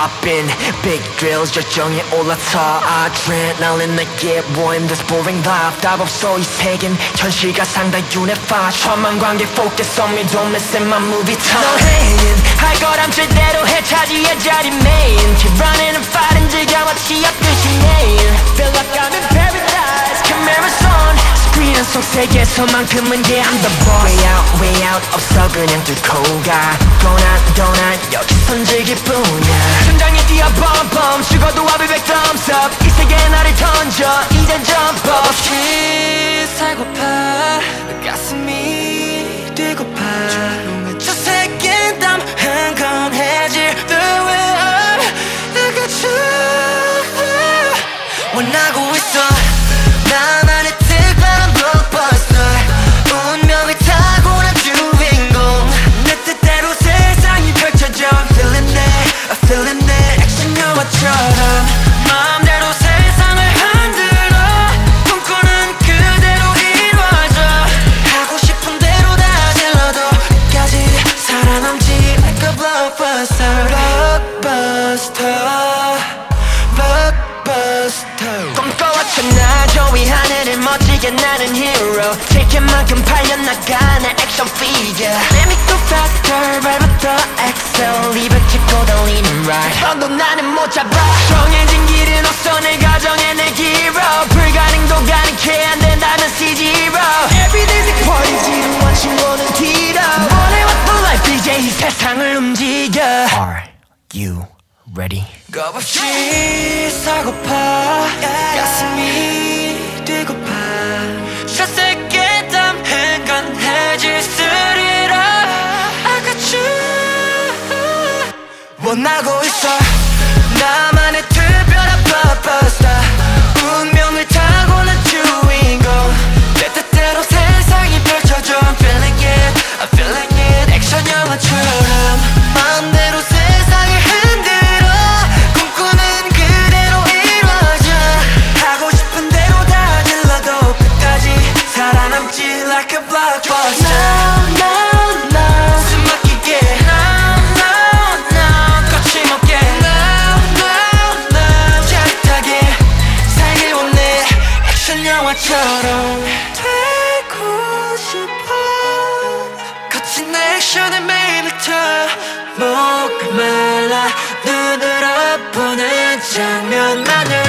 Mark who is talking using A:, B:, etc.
A: popping big drills 열정이 올라타 adrenaline 내게 boim this boring life 답 없어 이 세계는 현실과 상당히 unify 천만 관객 focus on me don't miss in my movie time 너는 할 거람 제대로 해 차지해 자리 main keep running and fighting 즐겨와 취업듯이 내일 feel like I'm in paradise cameras on screen 속 세계에서만큼은 yeah I'm the boss way out 없어 그냥 뚫고 가 go not 여기선 즐길 뿐이야 천장에 뛰어 bomb 죽어도 I'll be back thumbs up 이 세계에 나를 던져 이젠 jump up
B: 없이 살고파 가슴이 뛰고파 저 새끼 땀 흥건해질 the way 내가 주 원하고 있어 나만의 특별한 blockbuster 운명을 타고난 주인공 내 뜻대로 세상이 펼쳐져 feeling it 액션 영화처럼 마음대로 세상을 흔들어 꿈꾸는 그대로 이루어져 하고 싶은 대로 다 질러도 끝까지 살아남지 like a blockbuster 꿈꿔왔잖아 저 위 하늘을 멋지게 나는 hero 칠킬 만큼 팔려나가는 액션 figure Let me go faster 밟았더 excel 입을 찍고 달리는 ride 넌도 나는 못 잡아 정해진 길은 없어 내 가정의 내 hero 불가능도 가능해 안 된다면 C0 Everyday's a party 지루한 친구는 뒤로 원해왔던 life 이제 이 세상을 움직여
A: Are you ready?
B: 겁없이 살고파 가슴이 뛰고파 저 새끼 땀 흥건해질 스리라 I got you 원하고 있어 나만의 특별한 blockbuster 운명을 타고난 주인공 내 뜻대로 세상이 펼쳐져 I'm feeling it 액션 영화처럼 마음대로 세상을 흔들어 꿈꾸는 그대로 이루어져 하고 싶은 대로 다 질러도 끝까지 살아남지 like a blockbuster No 숨 막히게 No 거침없게 No 짜릿하게 살길 원해 액션 영화처럼 되고 싶어 거친 액션에 매일 미쳐 목말라 눈으로 보는 장면만을